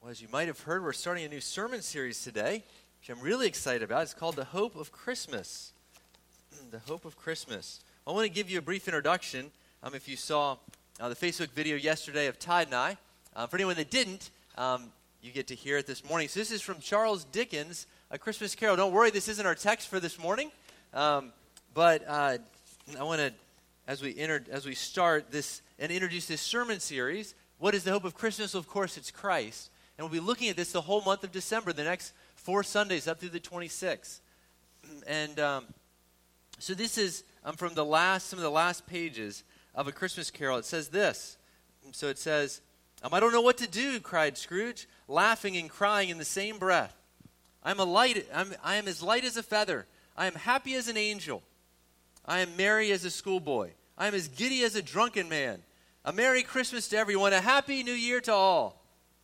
Well, as you might have heard, we're starting a new sermon series today, which I'm really excited about. It's called The Hope of Christmas. The Hope of Christmas. I want to give you a brief introduction. If you saw the Facebook video yesterday of Todd and I, for anyone that didn't, you get to hear it this morning. So this is from Charles Dickens' A Christmas Carol. Don't worry, this isn't our text for this morning, but I want to, as we start this and introduce this sermon series, what is the hope of Christmas? Well, of course, it's Christ. And we'll be looking at this the whole month of December, the next 4 Sundays up through the 26th. And so this is from some of the last pages of A Christmas Carol. It says this. So it says, I don't know what to do, cried Scrooge, laughing and crying in the same breath. I am as light as a feather. I am happy as an angel. I am merry as a schoolboy. I am as giddy as a drunken man. A Merry Christmas to everyone. A Happy New Year to all.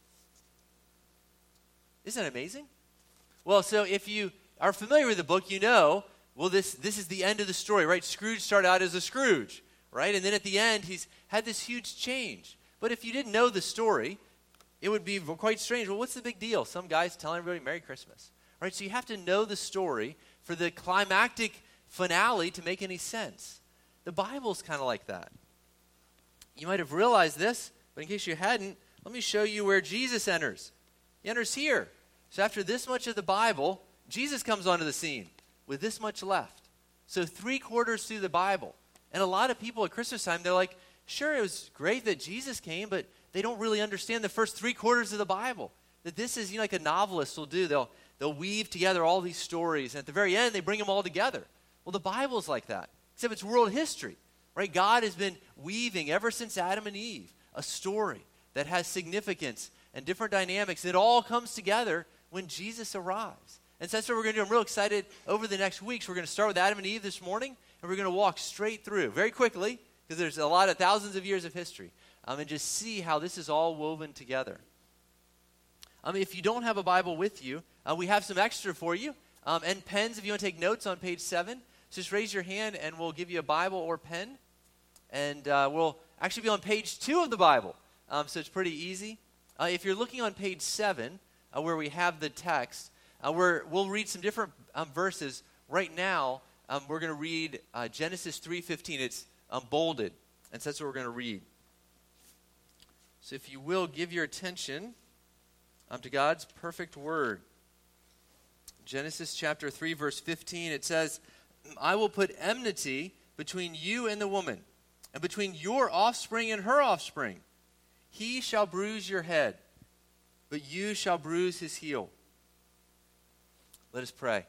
Isn't that amazing? Well, so if you are familiar with the book, you know, well, this is the end of the story, right? Scrooge started out as a Scrooge, right? And then at the end, he's had this huge change. But if you didn't know the story, it would be quite strange. Well, what's the big deal? Some guy's telling everybody Merry Christmas, right? So you have to know the story for the climactic finale to make any sense. The Bible's kind of like that. You might have realized this, but in case you hadn't, let me show you where Jesus enters. He enters here. So after this much of the Bible, Jesus comes onto the scene with this much left. So 3/4 through the Bible. And a lot of people at Christmas time, they're like, sure, it was great that Jesus came, but they don't really understand the first 3/4 of the Bible. That this is, like a novelist will do. They'll weave together all these stories, and at the very end, they bring them all together. Well, the Bible's like that, except it's world history, right? God has been weaving ever since Adam and Eve a story that has significance and different dynamics. It all comes together when Jesus arrives. And so that's what we're going to do. I'm real excited over the next weeks. We're going to start with Adam and Eve this morning, and we're going to walk straight through very quickly, because there's a lot of thousands of years of history, and just see how this is all woven together. If you don't have a Bible with you, we have some extra for you, and pens if you want to take notes on page 7. Just raise your hand, and we'll give you a Bible or pen. And we'll actually be on page 2 of the Bible, so it's pretty easy. If you're looking on page 7, where we have the text, we'll read some different verses. Right now, we're going to read Genesis 3:15. It's bolded, and so that's what we're going to read. So if you will, give your attention to God's perfect word. Genesis chapter 3, verse 15, it says, I will put enmity between you and the woman, and between your offspring and her offspring. He shall bruise your head, but you shall bruise his heel. Let us pray.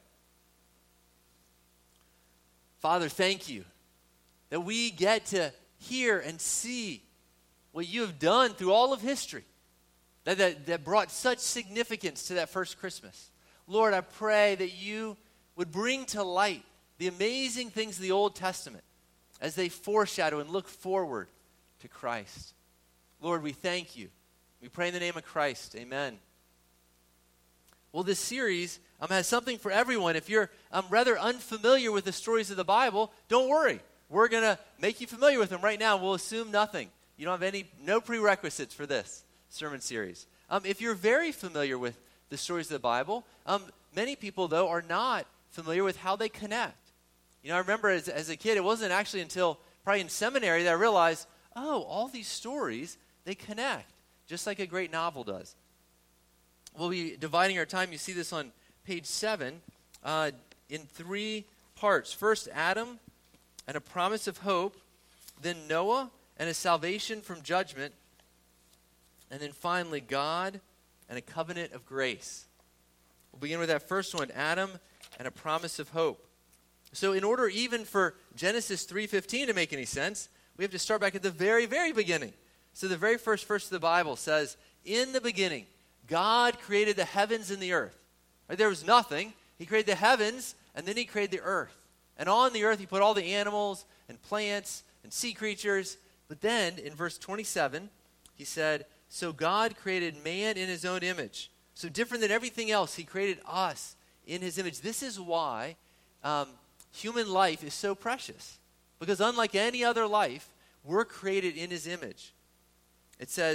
Father, thank you that we get to hear and see what you have done through all of history that brought such significance to that first Christmas. Lord, I pray that you would bring to light the amazing things of the Old Testament as they foreshadow and look forward to Christ. Lord, we thank you. We pray in the name of Christ. Amen. Well, this series has something for everyone. If you're rather unfamiliar with the stories of the Bible, don't worry. We're going to make you familiar with them right now. We'll assume nothing. You don't have no prerequisites for this sermon series. If you're very familiar with the stories of the Bible, many people, though, are not familiar with how they connect. I remember as a kid, it wasn't actually until probably in seminary that I realized, all these stories, they connect, just like a great novel does. We'll be dividing our time. You see this on page 7 in 3 parts. First, Adam and a promise of hope. Then Noah and a salvation from judgment. And then finally, God and a covenant of grace. We'll begin with that first one, Adam and a promise of hope. So in order even for Genesis 3:15 to make any sense, we have to start back at the very, very beginning. So the very first verse of the Bible says, in the beginning, God created the heavens and the earth. Right? There was nothing. He created the heavens, and then he created the earth. And on the earth, he put all the animals and plants and sea creatures. But then, in verse 27, he said, so God created man in his own image. So different than everything else, he created us in his image. This is why human life is so precious. Because unlike any other life, we're created in his image. It says,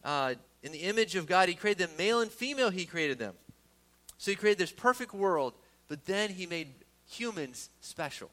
in the image of God, he created them. Male and female, he created them. So he created this perfect world, but then he made humans special.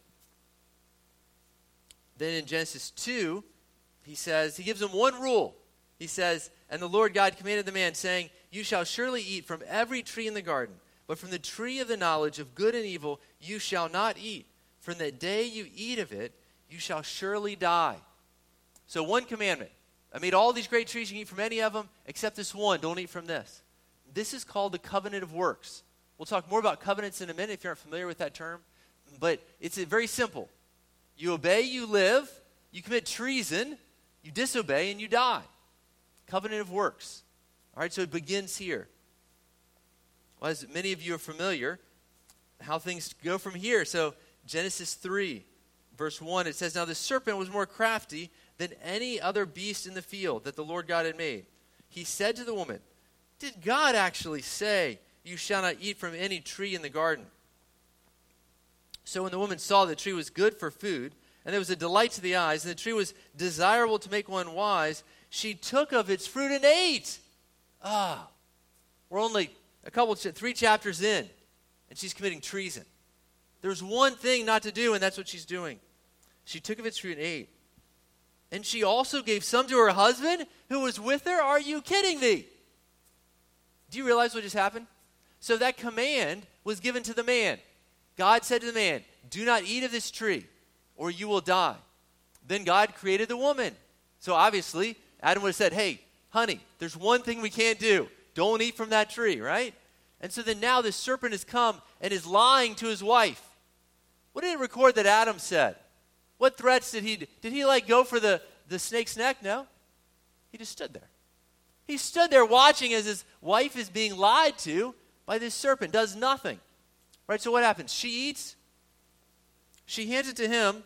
Then in Genesis 2, he says, he gives them one rule. He says, and the Lord God commanded the man, saying, you shall surely eat from every tree in the garden, but from the tree of the knowledge of good and evil you shall not eat. From the day you eat of it, you shall surely die. So one commandment. I made all these great trees, you can eat from any of them, except this one, don't eat from this. This is called the covenant of works. We'll talk more about covenants in a minute if you aren't familiar with that term. But it's very simple. You obey, you live. You commit treason, you disobey, and you die. Covenant of works. All right, so it begins here. Well, as many of you are familiar, how things go from here. So Genesis 3, verse 1, it says, now the serpent was more crafty than any other beast in the field that the Lord God had made. He said to the woman, did God actually say, you shall not eat from any tree in the garden? So when the woman saw the tree was good for food, and there was a delight to the eyes, and the tree was desirable to make one wise, she took of its fruit and ate. We're only 3 chapters in, and she's committing treason. There's one thing not to do, and that's what she's doing. She took of its fruit and ate. And she also gave some to her husband who was with her. Are you kidding me? Do you realize what just happened? So that command was given to the man. God said to the man, do not eat of this tree, or you will die. Then God created the woman. So obviously, Adam would have said, hey, honey, there's one thing we can't do. Don't eat from that tree, right? And so then now this serpent has come and is lying to his wife. What did it record that Adam said? What threats did he go for the snake's neck? No. He just stood there. He stood there watching as his wife is being lied to by this serpent, does nothing. Right, so what happens? She eats, she hands it to him,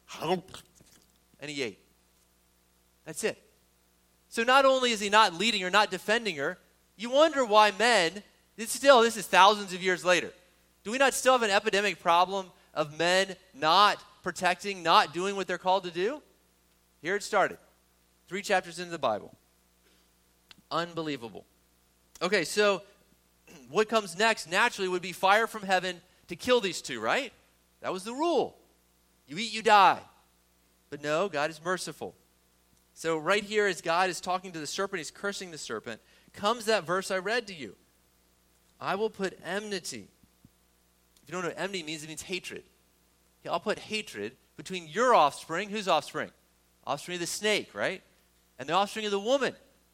and he ate. That's it. So not only is he not leading her, not defending her, you wonder why men, this is thousands of years later. Do we not still have an epidemic problem of men not protecting, not doing what they're called to do? Here it started. 3 chapters into the Bible. Unbelievable. Okay, so what comes next naturally would be fire from heaven to kill these two, right? That was the rule. You eat, you die. But no, God is merciful. So right here as God is talking to the serpent, he's cursing the serpent, comes that verse I read to you. I will put enmity. If you don't know what enmity means, it means hatred. Okay, I'll put hatred between your offspring. Whose offspring? Offspring of the snake, right? And the offspring of the woman.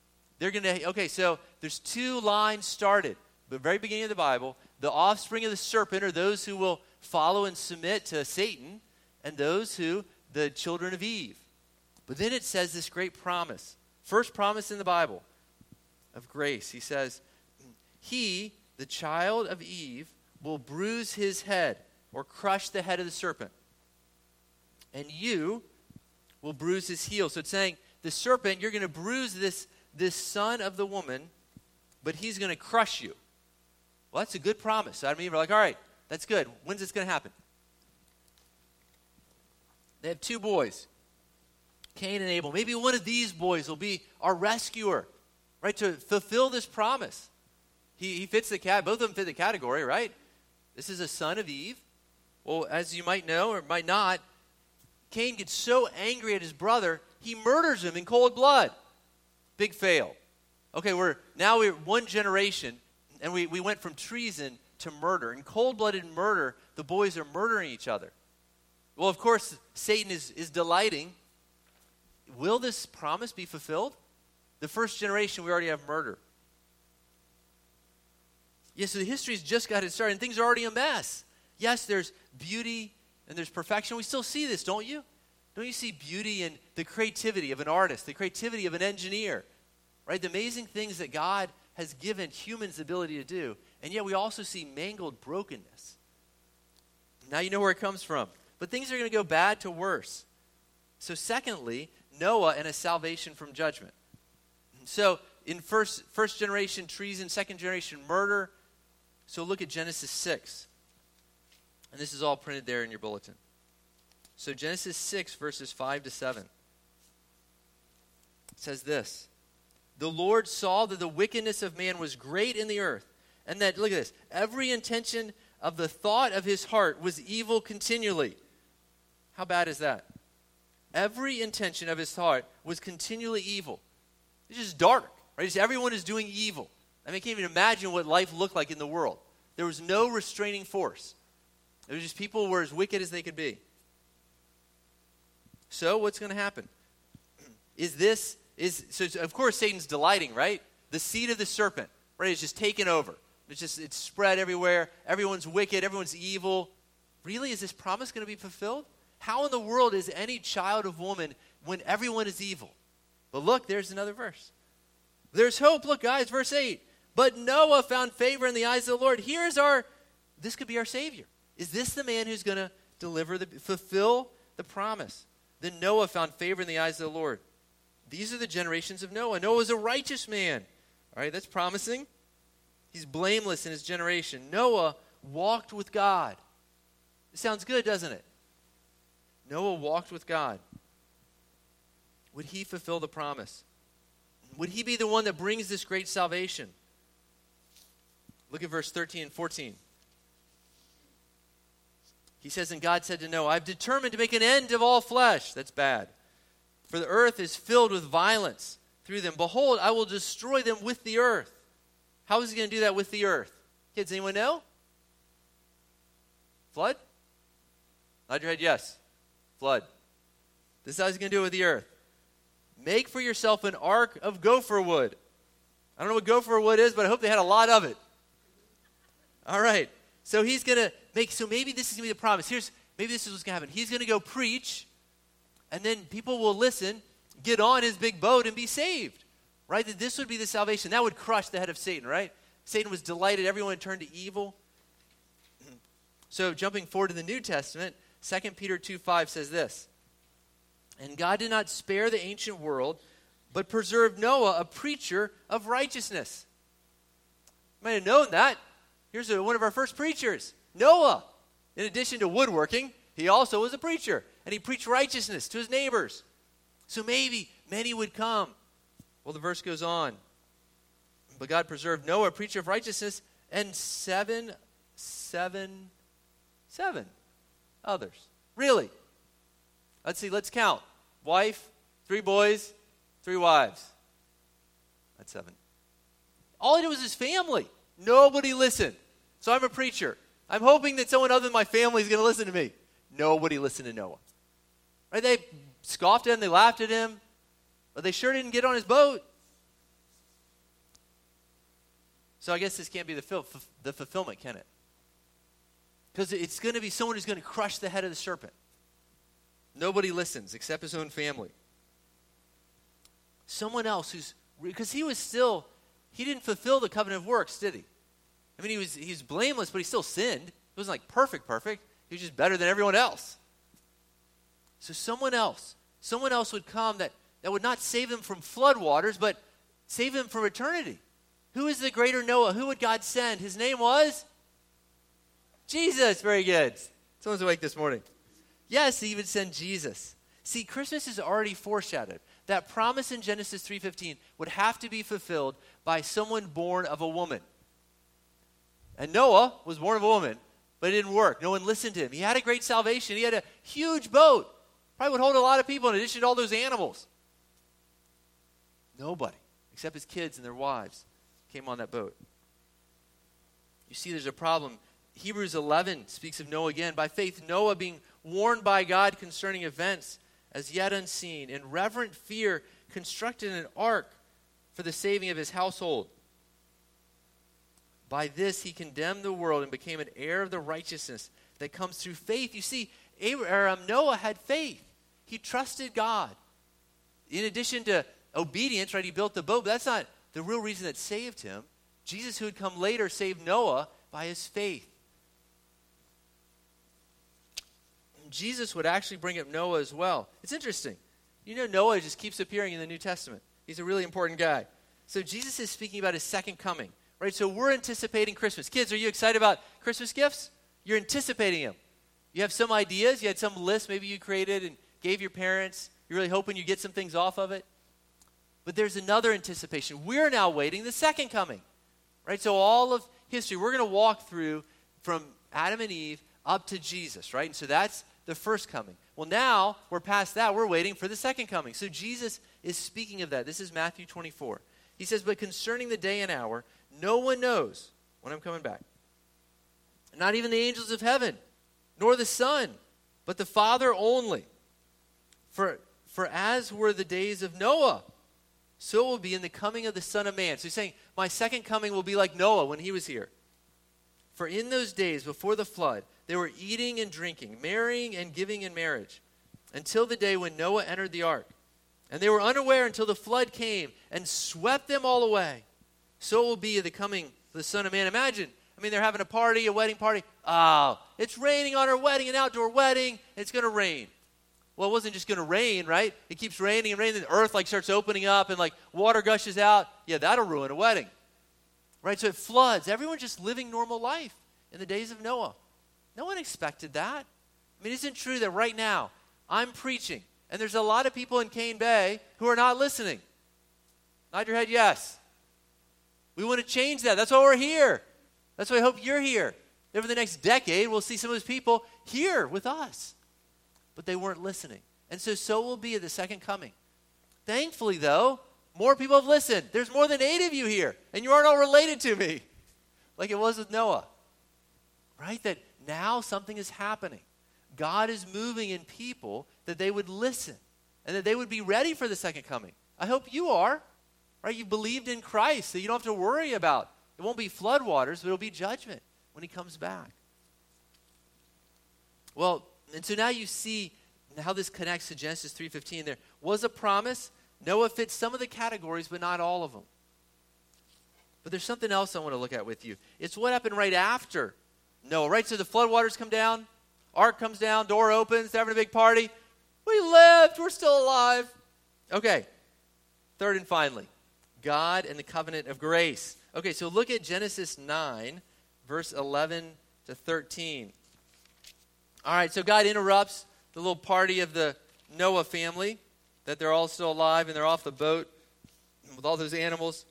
So there's 2 lines started. The very beginning of the Bible, the offspring of the serpent are those who will follow and submit to Satan, and those who, the children of Eve. But then it says this great promise. First promise in the Bible of grace. He says, he, the child of Eve, will bruise his head or crush the head of the serpent. And you will bruise his heel. So it's saying, the serpent, you're going to bruise this son of the woman, but he's going to crush you. Well, that's a good promise. So Adam and Eve are like, all right, that's good. When's this going to happen? They have 2 boys, Cain and Abel. Maybe one of these boys will be our rescuer, right, to fulfill this promise. He fits both of them fit the category, right? This is a son of Eve. Well, as you might know or might not, Cain gets so angry at his brother, he murders him in cold blood. Big fail. Okay, we're 1 generation, and we went from treason to murder. In cold-blooded murder, the boys are murdering each other. Well, of course, Satan is delighting. Will this promise be fulfilled? The first generation, we already have murder. Yeah, so the history's just got it started, and things are already a mess. Yes, there's beauty and there's perfection. We still see this, don't you? Don't you see beauty in the creativity of an artist, the creativity of an engineer, right? The amazing things that God has given humans the ability to do, and yet we also see mangled brokenness. Now you know where it comes from. But things are going to go bad to worse. So secondly, Noah and a salvation from judgment. So in first generation treason, second generation murder. So look at Genesis 6. And this is all printed there in your bulletin. So Genesis 6, verses 5 to 7. It says this. The Lord saw that the wickedness of man was great in the earth, and that, look at this, every intention of the thought of his heart was evil continually. How bad is that? Every intention of his heart was continually evil. It's just dark, right? Just everyone is doing evil. I mean, I can't even imagine what life looked like in the world. There was no restraining force. It was just people were as wicked as they could be. So what's going to happen? So of course Satan's delighting, right? The seed of the serpent, right, is just taken over. It's spread everywhere. Everyone's wicked. Everyone's evil. Really, is this promise going to be fulfilled? How in the world is any child of woman when everyone is evil? But look, there's another verse. There's hope. Look, guys, verse 8. But Noah found favor in the eyes of the Lord. This could be our Savior. Is this the man who's going to fulfill the promise? Then Noah found favor in the eyes of the Lord. These are the generations of Noah. Noah was a righteous man. All right, that's promising. He's blameless in his generation. Noah walked with God. It sounds good, doesn't it? Noah walked with God. Would he fulfill the promise? Would he be the one that brings this great salvation? Look at verse 13 and 14. He says, and God said to Noah, I've determined to make an end of all flesh. That's bad. For the earth is filled with violence through them. Behold, I will destroy them with the earth. How is he going to do that with the earth? Kids, anyone know? Flood? Nod your head, yes. Flood. This is how he's going to do it with the earth. Make for yourself an ark of gopher wood. I don't know what gopher wood is, but I hope they had a lot of it. All right. So he's going to maybe this is going to be the promise. Maybe this is what's going to happen. He's going to go preach, and then people will listen, get on his big boat, and be saved. Right? That this would be the salvation. That would crush the head of Satan, right? Satan was delighted. Everyone turned to evil. So jumping forward to the New Testament, 2 Peter 2:5 says this. And God did not spare the ancient world, but preserved Noah, a preacher of righteousness. You might have known that. Here's one of our first preachers, Noah. In addition to woodworking, he also was a preacher. And he preached righteousness to his neighbors. So maybe many would come. Well, the verse goes on. But God preserved Noah, a preacher of righteousness, and seven others. Really? Let's see, let's count. Wife, 3 boys, 3 wives. That's 7. All I did was his family. Nobody listened. So I'm a preacher. I'm hoping that someone other than my family is going to listen to me. Nobody listened to Noah. Right? They scoffed at him, they laughed at him, but they sure didn't get on his boat. So I guess this can't be the fulfillment, can it? Because it's going to be someone who's going to crush the head of the serpent. Nobody listens except his own family. Someone else because he didn't fulfill the covenant of works, did he? I mean, he's blameless, but he still sinned. He wasn't like perfect. He was just better than everyone else. So someone else would come that would not save them from flood waters, but save them from eternity. Who is the greater Noah? Who would God send? His name was Jesus. Very good. Someone's awake this morning. Yes, he would send Jesus. See, Christmas is already foreshadowed. That promise in Genesis 3:15 would have to be fulfilled by someone born of a woman. And Noah was born of a woman, but it didn't work. No one listened to him. He had a great salvation. He had a huge boat. Probably would hold a lot of people in addition to all those animals. Nobody, except his kids and their wives, came on that boat. You see, there's a problem. Hebrews 11 speaks of Noah again. By faith, Noah, being warned by God concerning events as yet unseen, in reverent fear, constructed an ark for the saving of his household. By this he condemned the world and became an heir of the righteousness that comes through faith. You see, Noah had faith. He trusted God. In addition to obedience, right, he built the boat, but that's not the real reason that saved him. Jesus, who had come later, saved Noah by his faith. Jesus would actually bring up Noah as well. It's interesting. You know, Noah just keeps appearing in the New Testament. He's a really important guy. So Jesus is speaking about his second coming, right? So we're anticipating Christmas. Kids, are you excited about Christmas gifts? You're anticipating them. You have some ideas. You had some list maybe you created and gave your parents. You're really hoping you get some things off of it. But there's another anticipation. We're now waiting the second coming, right? So all of history, we're going to walk through from Adam and Eve up to Jesus, right? And so that's the first coming. Well, now we're past that. We're waiting for the second coming. So Jesus is speaking of that. This is Matthew 24. He says, but concerning the day and hour, no one knows when I'm coming back. Not even the angels of heaven, nor the Son, but the Father only. For as were the days of Noah, so it will be in the coming of the Son of Man. So he's saying, my second coming will be like Noah when he was here. For in those days before the flood, they were eating and drinking, marrying and giving in marriage, until the day when Noah entered the ark. And they were unaware until the flood came and swept them all away. So it will be at the coming of the Son of Man. Imagine, they're having a party, a wedding party. Oh, it's raining on our wedding, an outdoor wedding. It's going to rain. Well, it wasn't just going to rain, right? It keeps raining and raining. The earth starts opening up and water gushes out. Yeah, that'll ruin a wedding. Right? So it floods. Everyone's just living normal life in the days of Noah. No one expected that. Isn't it true that right now I'm preaching and there's a lot of people in Cane Bay who are not listening? Nod your head, yes. We want to change that. That's why we're here. That's why I hope you're here. Over the next decade, we'll see some of those people here with us. But they weren't listening. And so will be at the second coming. Thankfully, though, more people have listened. There's more than 8 of you here, and you aren't all related to me, like it was with Noah. Right? That now something is happening. God is moving in people that they would listen and that they would be ready for the second coming. I hope you are. Right? You believed in Christ, so you don't have to worry about it. Won't be floodwaters, but it'll be judgment when he comes back. Well, and so now you see how this connects to Genesis 3:15. There was a promise. Noah fits some of the categories, but not all of them. But there's something else I want to look at with you. It's what happened right after Noah, right? So the floodwaters come down, ark comes down, door opens, they're having a big party. We lived, we're still alive. Okay, third and finally, God and the covenant of grace. Okay, so look at Genesis 9, verse 11 to 13. All right, so God interrupts the little party of the Noah family, that they're all still alive and they're off the boat with all those animals.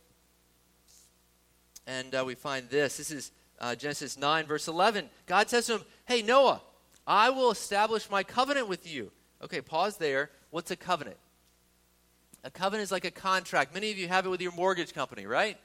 And we find this. This is Genesis 9, verse 11. God says to him, hey, Noah, I will establish my covenant with you. Okay, pause there. What's a covenant? A covenant is like a contract. Many of you have it with your mortgage company, right?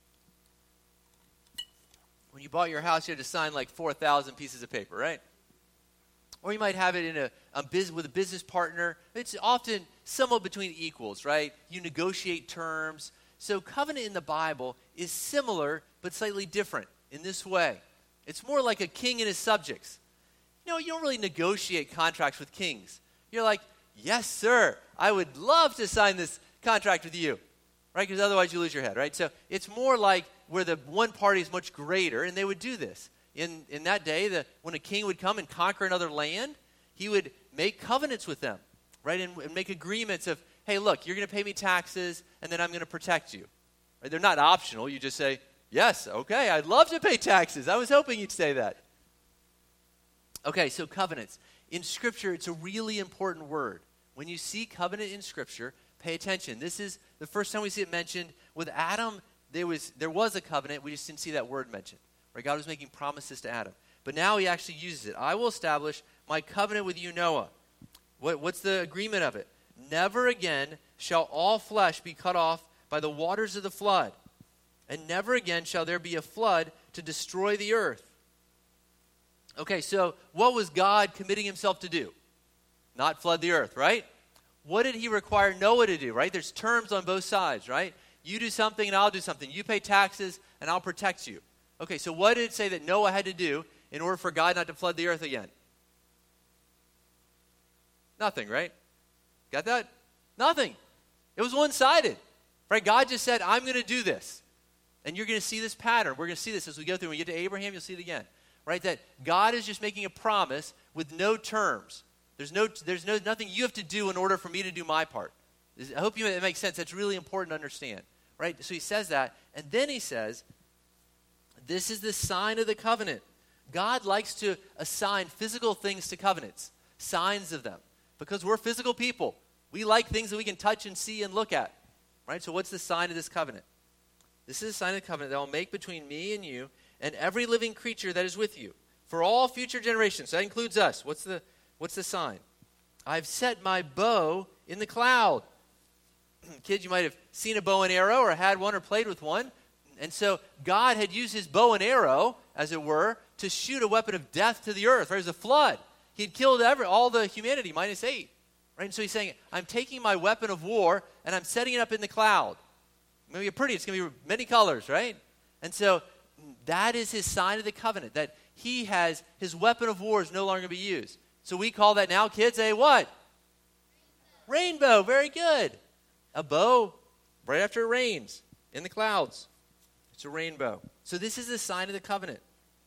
When you bought your house, you had to sign 4,000 pieces of paper, right? Or you might have it in with a business partner. It's often somewhat between equals, right? You negotiate terms. So covenant in the Bible is similar but slightly different in this way. It's more like a king and his subjects. You don't really negotiate contracts with kings. You're like, yes, sir, I would love to sign this contract with you, right? Because otherwise you lose your head, right? So it's more like where the one party is much greater, and they would do this. In that day, when a king would come and conquer another land, he would make covenants with them, right? And make agreements of, hey, look, you're going to pay me taxes, and then I'm going to protect you. Right? They're not optional. You just say, yes, okay, I'd love to pay taxes. I was hoping you'd say that. Okay, so covenants. In Scripture, it's a really important word. When you see covenant in Scripture, pay attention. This is the first time we see it mentioned. With Adam, there was a covenant. We just didn't see that word mentioned. Right? God was making promises to Adam. But now he actually uses it. I will establish my covenant with you, Noah. What's the agreement of it? Never again shall all flesh be cut off by the waters of the flood. And never again shall there be a flood to destroy the earth. Okay, so what was God committing himself to do? Not flood the earth, right? What did he require Noah to do, right? There's terms on both sides, right? You do something and I'll do something. You pay taxes and I'll protect you. Okay, so what did it say that Noah had to do in order for God not to flood the earth again? Nothing, right? Got that? Nothing. It was one-sided, right? God just said, I'm going to do this. And you're going to see this pattern. We're going to see this as we go through. When we get to Abraham, you'll see it again, right? That God is just making a promise with no terms. There's nothing you have to do in order for me to do my part. I hope it makes sense. That's really important to understand, right? So he says that, and then he says, this is the sign of the covenant. God likes to assign physical things to covenants, signs of them, because we're physical people. We like things that we can touch and see and look at. Right? So what's the sign of this covenant? This is a sign of the covenant that I will make between me and you and every living creature that is with you for all future generations. So that includes us. What's the sign? I've set my bow in the cloud. Kids, you might have seen a bow and arrow or had one or played with one. And so God had used his bow and arrow, as it were, to shoot a weapon of death to the earth. There was a flood. He'd killed all the humanity, -8. Right? And so he's saying, I'm taking my weapon of war and I'm setting it up in the cloud. It's going to be pretty. It's going to be many colors, right? And so that is his sign of the covenant, that he has, his weapon of war is no longer going to be used. So we call that now, kids, a what? Rainbow. Very good. A bow right after it rains in the clouds. It's a rainbow. So this is the sign of the covenant.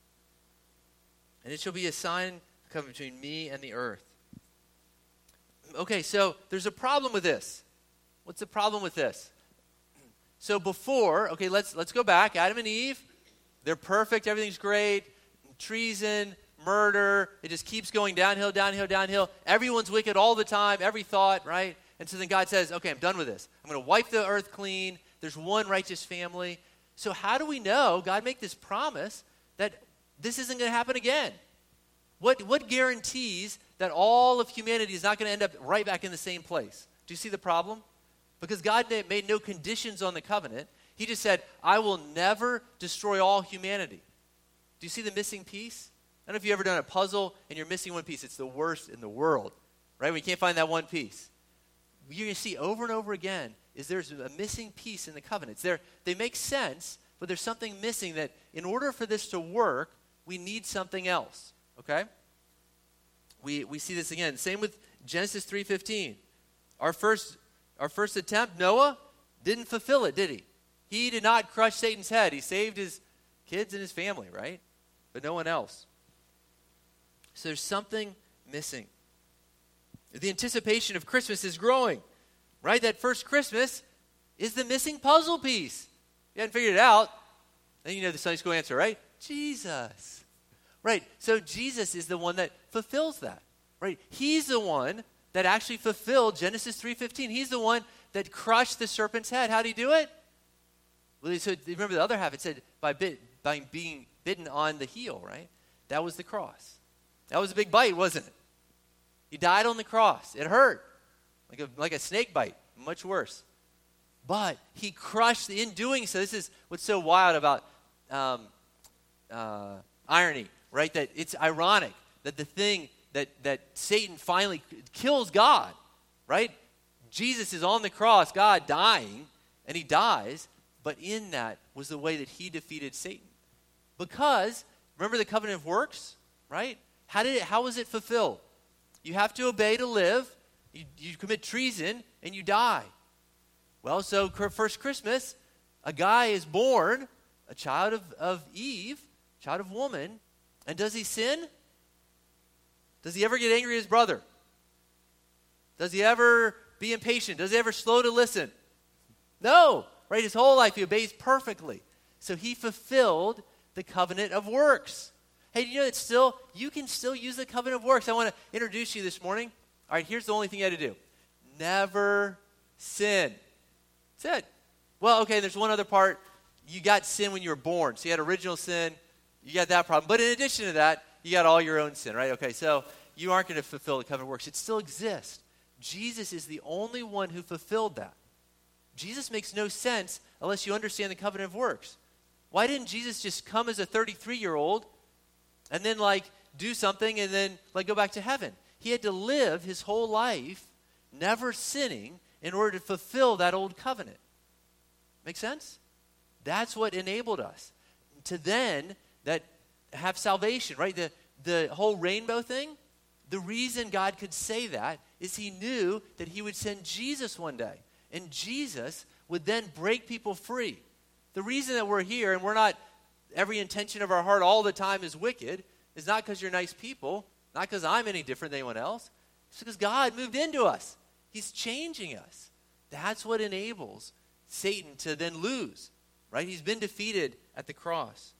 And it shall be a sign of the covenant between me and the earth. Okay, so there's a problem with this. What's the problem with this? So before, okay, let's go back. Adam and Eve, they're perfect. Everything's great. Treason, murder. It just keeps going downhill, downhill, downhill. Everyone's wicked all the time, every thought, right? And so then God says, okay, I'm done with this. I'm going to wipe the earth clean. There's one righteous family. So how do we know God make this promise that this isn't going to happen again? What guarantees that all of humanity is not going to end up right back in the same place? Do you see the problem? Because God made no conditions on the covenant. He just said, I will never destroy all humanity. Do you see the missing piece? I don't know if you've ever done a puzzle and you're missing one piece. It's the worst in the world, right? When you can't find that one piece. You're going to see over and over again is there's a missing piece in the covenants. They make sense, but there's something missing that in order for this to work, we need something else, okay? We see this again. Same with Genesis 3:15. Our first attempt, Noah didn't fulfill it, did he? He did not crush Satan's head. He saved his kids and his family, right? But no one else. So there's something missing. The anticipation of Christmas is growing, right? That first Christmas is the missing puzzle piece. You hadn't figured it out. Then you know the Sunday school answer, right? Jesus. Right, so Jesus is the one that fulfills that, right? He's the one that actually fulfilled Genesis 3:15. He's the one that crushed the serpent's head. How did he do it? Well, so remember the other half, it said by being bitten on the heel, right? That was the cross. That was a big bite, wasn't it? He died on the cross. It hurt, like a snake bite, much worse. But he crushed, in doing so, this is what's so wild about irony, right? That it's ironic that the thing that Satan finally kills God, right? Jesus is on the cross, God dying, and he dies, but in that was the way that he defeated Satan. Because, remember the covenant of works, right? How was it fulfilled? You have to obey to live, you commit treason, and you die. Well, so first Christmas, a guy is born, a child of Eve, child of woman, and does he sin? Does he ever get angry at his brother? Does he ever be impatient? Does he ever slow to listen? No, right? His whole life he obeys perfectly. So he fulfilled the covenant of works. Hey, do you know that you can still use the covenant of works? I want to introduce you this morning. All right, here's the only thing you had to do. Never sin. That's it. Well, okay, there's one other part. You got sin when you were born. So you had original sin. You got that problem. But in addition to that, you got all your own sin, right? Okay, so you aren't going to fulfill the covenant of works. It still exists. Jesus is the only one who fulfilled that. Jesus makes no sense unless you understand the covenant of works. Why didn't Jesus just come as a 33-year-old and then do something and then go back to heaven? He had to live his whole life never sinning in order to fulfill that old covenant. Make sense? That's what enabled us to then have salvation, right? The whole rainbow thing, the reason God could say that is he knew that he would send Jesus one day. And Jesus would then break people free. The reason that we're here and we're not, every intention of our heart all the time is wicked, is not because you're nice people, not because I'm any different than anyone else. It's because God moved into us. He's changing us. That's what enables Satan to then lose, right? He's been defeated at the cross.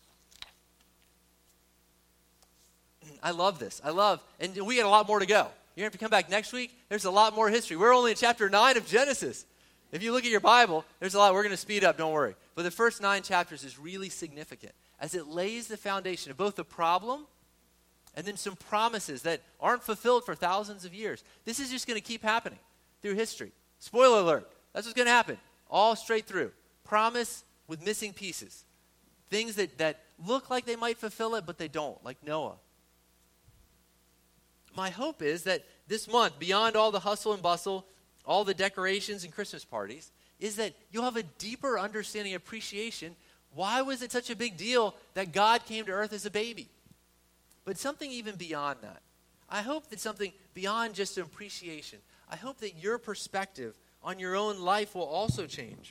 I love this. And we got a lot more to go. You're going to have to come back next week. There's a lot more history. We're only in chapter 9 of Genesis. If you look at your Bible, there's a lot. We're going to speed up, don't worry. But the first 9 chapters is really significant as it lays the foundation of both the problem and then some promises that aren't fulfilled for thousands of years. This is just going to keep happening through history. Spoiler alert, that's what's going to happen all straight through. Promise with missing pieces. Things that look like they might fulfill it, but they don't, like Noah. My hope is that this month, beyond all the hustle and bustle, all the decorations and Christmas parties, is that you'll have a deeper understanding, appreciation. Why was it such a big deal that God came to earth as a baby? But something even beyond that. I hope that something beyond just an appreciation. I hope that your perspective on your own life will also change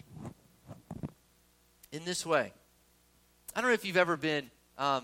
in this way. I don't know if you've ever been, I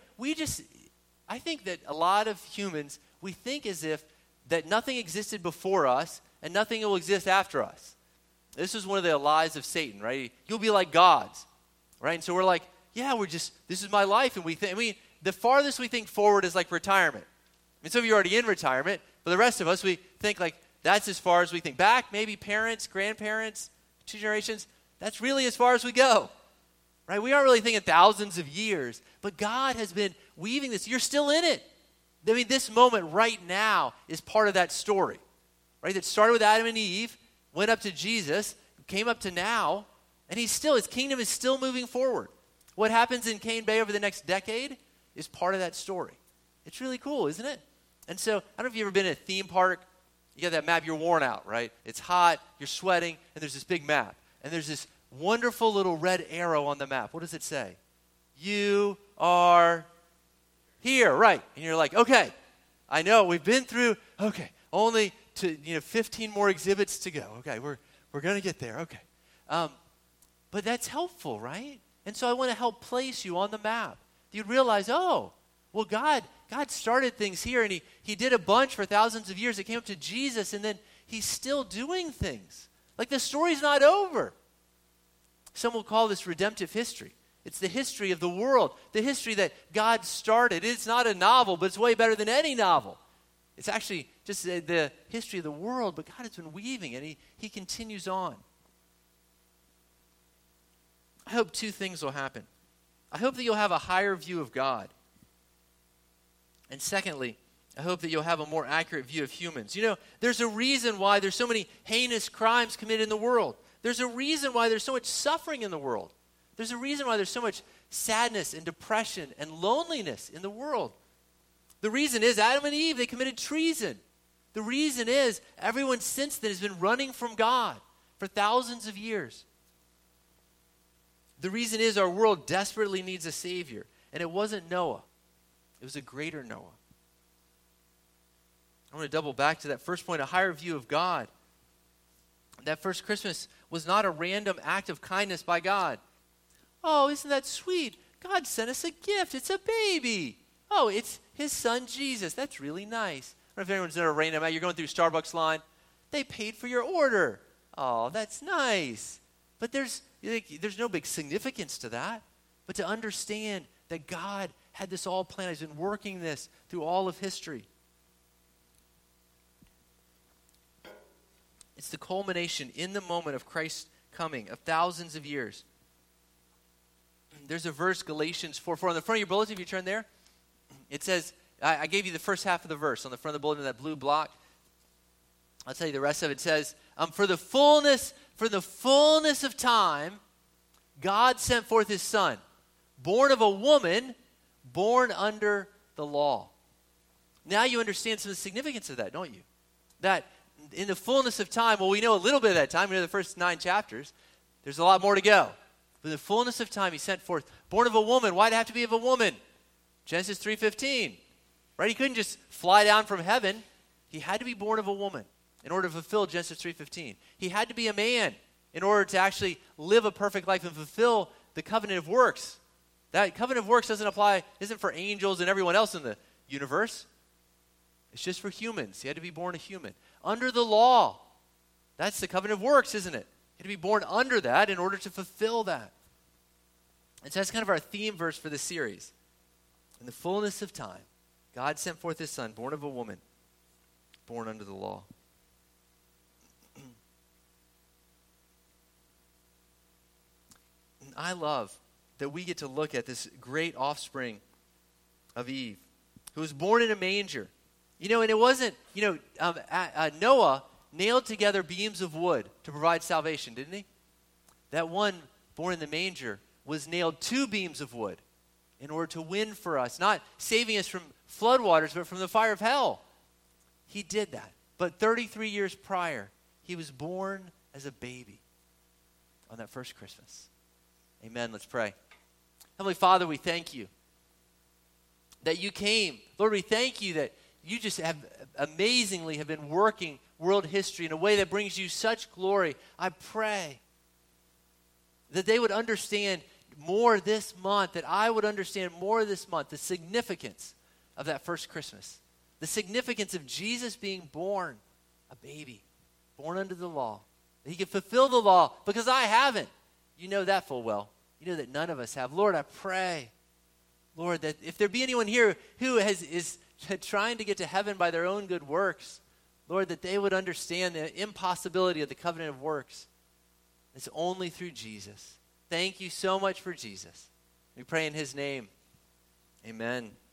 think that a lot of humans, we think as if that nothing existed before us and nothing will exist after us. This is one of the lies of Satan, right? You'll be like gods, right? And so we're like, yeah, this is my life. And the farthest we think forward is like retirement. I mean, some of you are already in retirement, but the rest of us, we think like that's as far as we think. Back, maybe parents, grandparents, 2 generations, that's really as far as we go, right? We aren't really thinking thousands of years, but God has been weaving this. You're still in it. I mean, this moment right now is part of that story, right? That started with Adam and Eve, went up to Jesus, came up to now, and his kingdom is still moving forward. What happens in Cane Bay over the next decade is part of that story. It's really cool, isn't it? And so, I don't know if you've ever been at a theme park. You got that map, you're worn out, right? It's hot, you're sweating, and there's this big map. And there's this wonderful little red arrow on the map. What does it say? You are here, right? And you're like, okay, I know, we've been through, okay, only 15 more exhibits to go. Okay, we're going to get there, okay. But that's helpful, right? And so I want to help place you on the map. You'd realize, oh, well, God started things here, and he did a bunch for thousands of years. It came up to Jesus, and then he's still doing things. Like the story's not over. Some will call this redemptive history. It's the history of the world, the history that God started. It's not a novel, but it's way better than any novel. It's actually just the history of the world, but God has been weaving it. He continues on. I hope 2 things will happen. I hope that you'll have a higher view of God. And secondly, I hope that you'll have a more accurate view of humans. There's a reason why there's so many heinous crimes committed in the world. There's a reason why there's so much suffering in the world. There's a reason why there's so much sadness and depression and loneliness in the world. The reason is Adam and Eve, they committed treason. The reason is everyone since then has been running from God for thousands of years. The reason is our world desperately needs a Savior. And it wasn't Noah. It was a greater Noah. I want to double back to that first point, a higher view of God. That first Christmas was not a random act of kindness by God. Oh, isn't that sweet? God sent us a gift. It's a baby. Oh, it's his son Jesus. That's really nice. I don't know if anyone's ever random out. You're going through Starbucks line. They paid for your order. Oh, that's nice. But there's no big significance to that. But to understand that God had this all planned. He's been working this through all of history. It's the culmination in the moment of Christ's coming of thousands of years. There's a verse, Galatians 4:4. On the front of your bulletin, if you turn there, it says, I gave you the first half of the verse on the front of the bulletin, that blue block. I'll tell you the rest of it. It says, for the fullness of time, God sent forth his son, born of a woman, born under the law. Now you understand some of the significance of that, don't you? That in the fullness of time, well, we know a little bit of that time. We know the first 9 chapters. There's a lot more to go. But in the fullness of time, he sent forth, born of a woman. Why'd it have to be of a woman? Genesis 3:15, right? He couldn't just fly down from heaven. He had to be born of a woman in order to fulfill Genesis 3:15. He had to be a man in order to actually live a perfect life and fulfill the covenant of works. That covenant of works isn't for angels and everyone else in the universe. It's just for humans. He had to be born a human. Under the law. That's the covenant of works, isn't it? He had to be born under that in order to fulfill that. And so that's kind of our theme verse for this series. In the fullness of time, God sent forth his son, born of a woman, born under the law. And I love that we get to look at this great offspring of Eve, who was born in a manger. You know, and it wasn't, Noah nailed together beams of wood to provide salvation, didn't he? That one born in the manger was nailed to beams of wood in order to win for us, not saving us from floodwaters, but from the fire of hell. He did that. But 33 years prior, he was born as a baby on that first Christmas. Amen. Let's pray. Heavenly Father, we thank you that you came. Lord, we thank you that you just have amazingly have been working world history in a way that brings you such glory. I pray that they would understand more this month, that I would understand more this month, the significance of that first Christmas, the significance of Jesus being born, a baby, born under the law, that he could fulfill the law because I haven't. You know that full well. You know that none of us have. Lord, I pray, Lord, that if there be anyone here who is trying to get to heaven by their own good works, Lord, that they would understand the impossibility of the covenant of works. It's only through Jesus. Thank you so much for Jesus. We pray in his name. Amen.